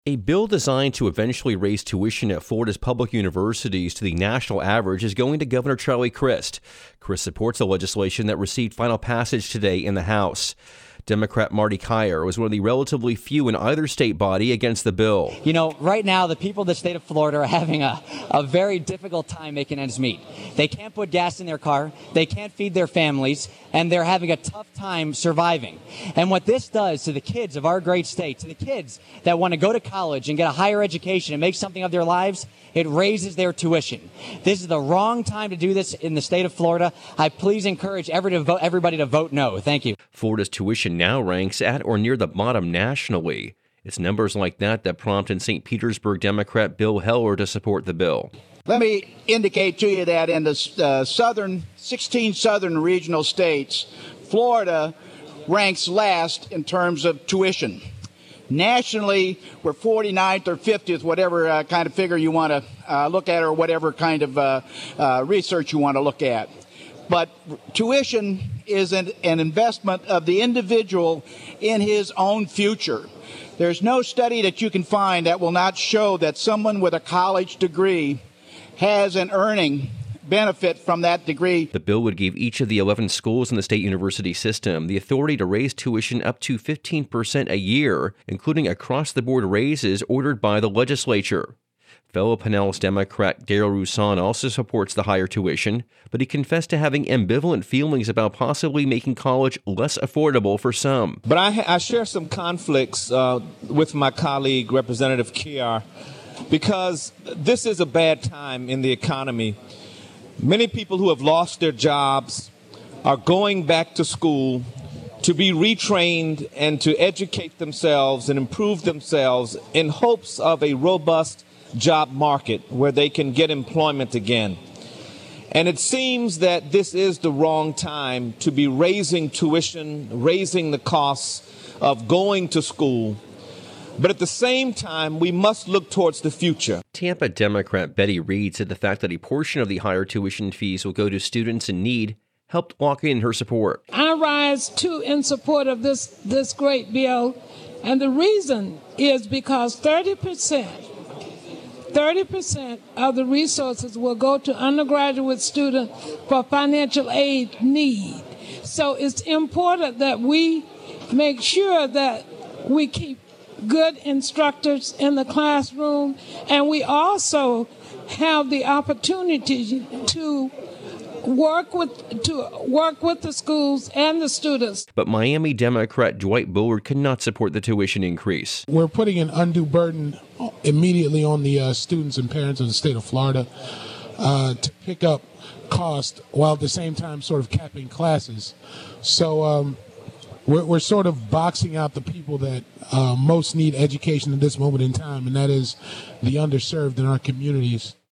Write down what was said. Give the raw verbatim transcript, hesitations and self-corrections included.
A bill designed to eventually raise tuition at Florida's public universities to the national average is going to Governor Charlie Crist. Crist supports the legislation that received final passage today in the House. Democrat Marty Kyer was one of the relatively few in either state body against the bill. You know, right now, the people of the state of Florida are having a, a very difficult time making ends meet. They can't put gas in their car, they can't feed their families, and they're having a tough time surviving. And what this does to the kids of our great state, to the kids that want to go to college and get a higher education and make something of their lives, it raises their tuition. This is the wrong time to do this in the state of Florida. I please encourage everybody to vote, everybody to vote no. Thank you. Florida's tuition now ranks at or near the bottom nationally. It's numbers like that that prompted Saint Petersburg Democrat Bill Heller to support the bill. Let me indicate to you that in the uh, southern, sixteen southern regional states, Florida ranks last in terms of tuition. Nationally, we're forty-ninth or fiftieth, whatever uh, kind of figure you want to uh, look at or whatever kind of uh, uh, research you want to look at. But tuition is an, an investment of the individual in his own future. There's no study that you can find that will not show that someone with a college degree has an earning benefit from that degree. The bill would give each of the eleven schools in the state university system the authority to raise tuition up to fifteen percent a year, including across-the-board raises ordered by the legislature. Fellow Pinellas Democrat Darrell Roussan also supports the higher tuition, but he confessed to having ambivalent feelings about possibly making college less affordable for some. But I, I share some conflicts uh, with my colleague, Representative Kyer, because this is a bad time in the economy. Many people who have lost their jobs are going back to school to be retrained and to educate themselves and improve themselves in hopes of a robust job market where they can get employment again. And it seems that this is the wrong time to be raising tuition, raising the costs of going to school. But at the same time, we must look towards the future. Tampa Democrat Betty Reed said the fact that a portion of the higher tuition fees will go to students in need helped lock in her support. I rise, too, in support of this, this great bill. And the reason is because thirty percent thirty percent of the resources will go to undergraduate students for financial aid need. So it's important that we make sure that we keep good instructors in the classroom, and we also have the opportunity to work with to work with the schools and the students. But Miami Democrat Dwight Bullard could not support the tuition increase. We're putting an undue burden immediately on the uh, students and parents of the state of Florida uh, to pick up cost while at the same time sort of capping classes. So um, we're, we're sort of boxing out the people that uh, most need education at this moment in time, and that is the underserved in our communities.